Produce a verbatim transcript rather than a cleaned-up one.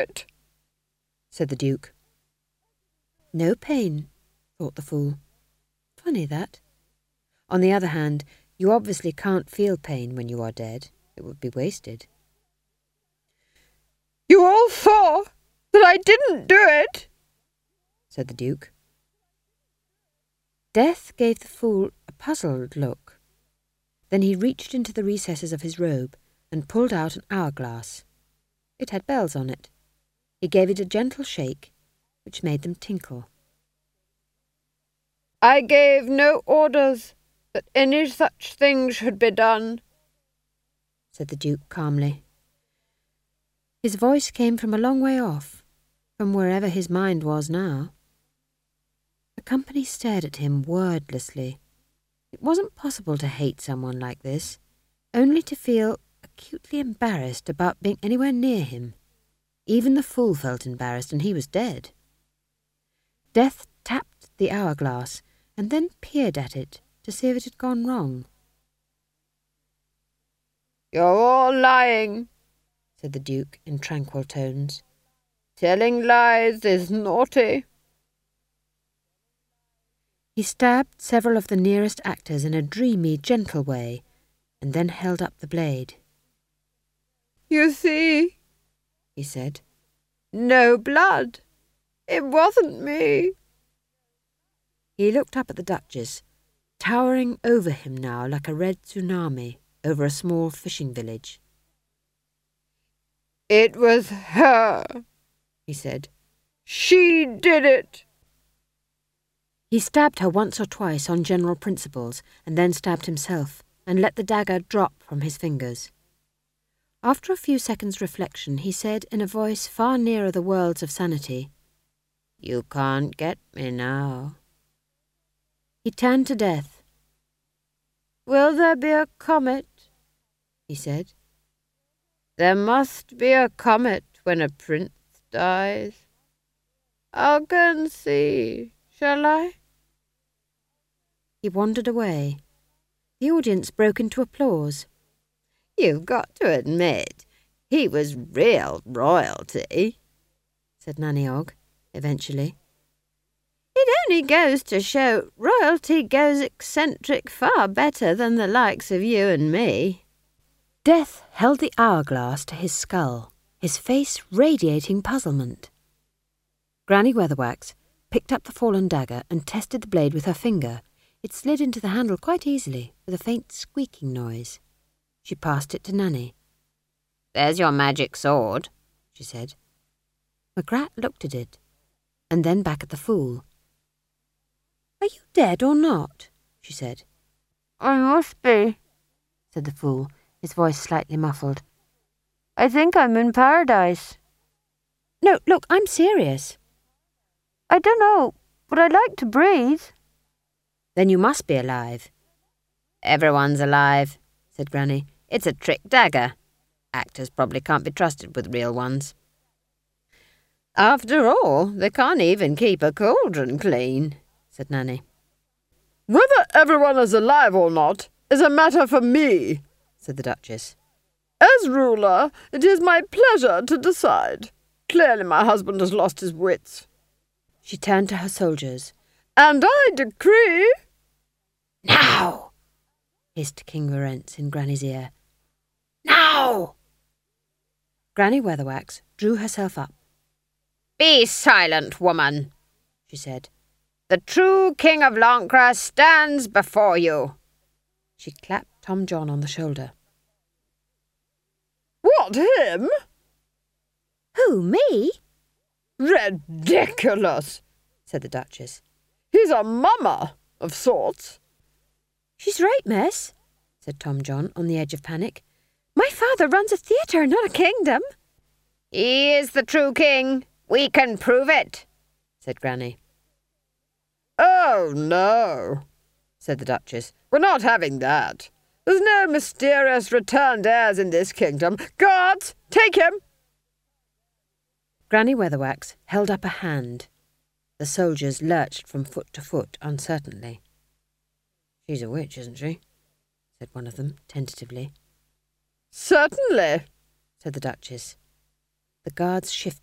it, said the Duke. No pain, thought the fool. Funny that. On the other hand, you obviously can't feel pain when you are dead. It would be wasted. You all saw that I didn't do it, said the Duke. Death gave the fool a puzzled look. Then he reached into the recesses of his robe and pulled out an hourglass. It had bells on it. He gave it a gentle shake, which made them tinkle. I gave no orders that any such thing should be done, said the Duke calmly. His voice came from a long way off, from wherever his mind was now. The company stared at him wordlessly. It wasn't possible to hate someone like this, only to feel acutely embarrassed about being anywhere near him. Even the fool felt embarrassed, and he was dead. Death tapped the hourglass and then peered at it to see if it had gone wrong. You're all lying, said the Duke in tranquil tones. Telling lies is naughty. He stabbed several of the nearest actors in a dreamy, gentle way, and then held up the blade. You see, he said, no blood. It wasn't me. He looked up at the Duchess, towering over him now like a red tsunami over a small fishing village. It was her, he said. She did it. He stabbed her once or twice on general principles, and then stabbed himself, and let the dagger drop from his fingers. After a few seconds' reflection, he said in a voice far nearer the worlds of sanity, You can't get me now. He turned to Death. Will there be a comet? He said. There must be a comet when a prince dies. I'll go and see, shall I? He wandered away. The audience broke into applause. You've got to admit, he was real royalty, said Nanny Ogg, eventually. It only goes to show royalty goes eccentric far better than the likes of you and me. Death held the hourglass to his skull, his face radiating puzzlement. Granny Weatherwax picked up the fallen dagger and tested the blade with her finger. It slid into the handle quite easily, with a faint squeaking noise. She passed it to Nanny. There's your magic sword, she said. Magrat looked at it, and then back at the fool. Are you dead or not? She said. I must be, said the fool, his voice slightly muffled. I think I'm in paradise. No, look, I'm serious. I don't know, but I'd like to breathe. Then you must be alive. Everyone's alive, said Granny. It's a trick dagger. Actors probably can't be trusted with real ones. After all, they can't even keep a cauldron clean, said Nanny. Whether everyone is alive or not is a matter for me, said the Duchess. As ruler, it is my pleasure to decide. Clearly my husband has lost his wits. She turned to her soldiers. And I decree... Now! hissed King Lorenz in Granny's ear. Now! Granny Weatherwax drew herself up. Be silent, woman, she said. The true King of Lancre stands before you. She clapped Tom John on the shoulder. What, him? Who, me? Ridiculous, said the Duchess. He's a mummer, of sorts. She's right, miss, said Tom John on the edge of panic. My father runs a theatre, not a kingdom. He is the true king. We can prove it, said Granny. Oh, no, said the Duchess. We're not having that. There's no mysterious returned heirs in this kingdom. Guards, take him! Granny Weatherwax held up a hand. The soldiers lurched from foot to foot uncertainly. She's a witch, isn't she? Said one of them, tentatively. Certainly, said the Duchess. The guards shifted.